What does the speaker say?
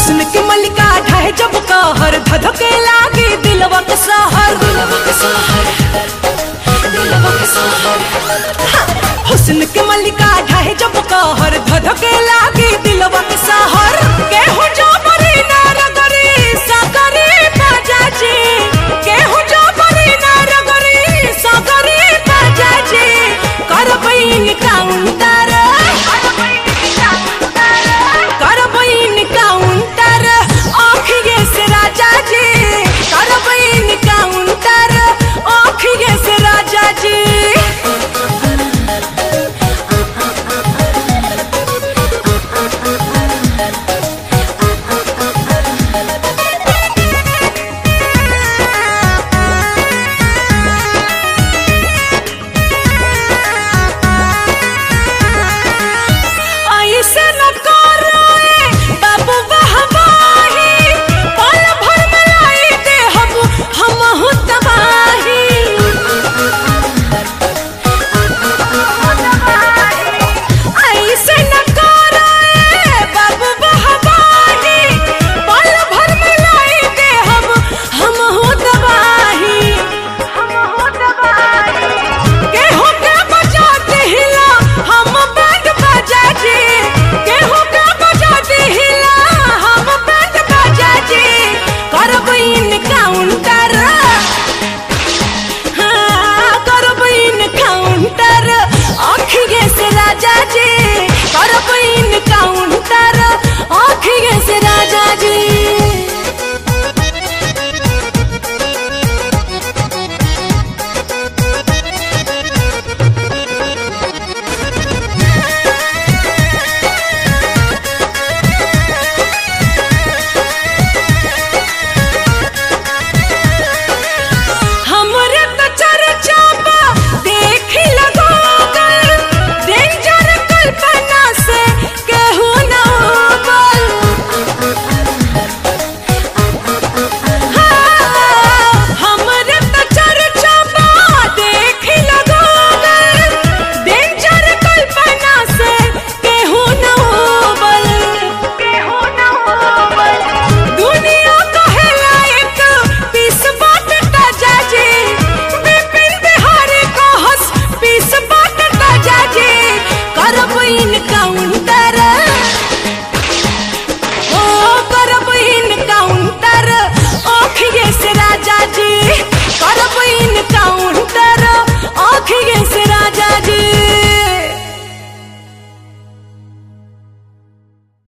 हुस्न की मलिका ढाहे जब कहर धधके लागी दिलवा के सहर हुस्न की मलिका ढाहे जब कहर धधके लागी दिलवा के सहर केहू जो बरी ना रगरी सागरी बाजाजी केहू जो बरी ना रगरी सागरी बाजाजी करबईन काउंटर करबईन काउंटर आँखिए से राजा जी करबईन काउंटर आँखिए से राजा जी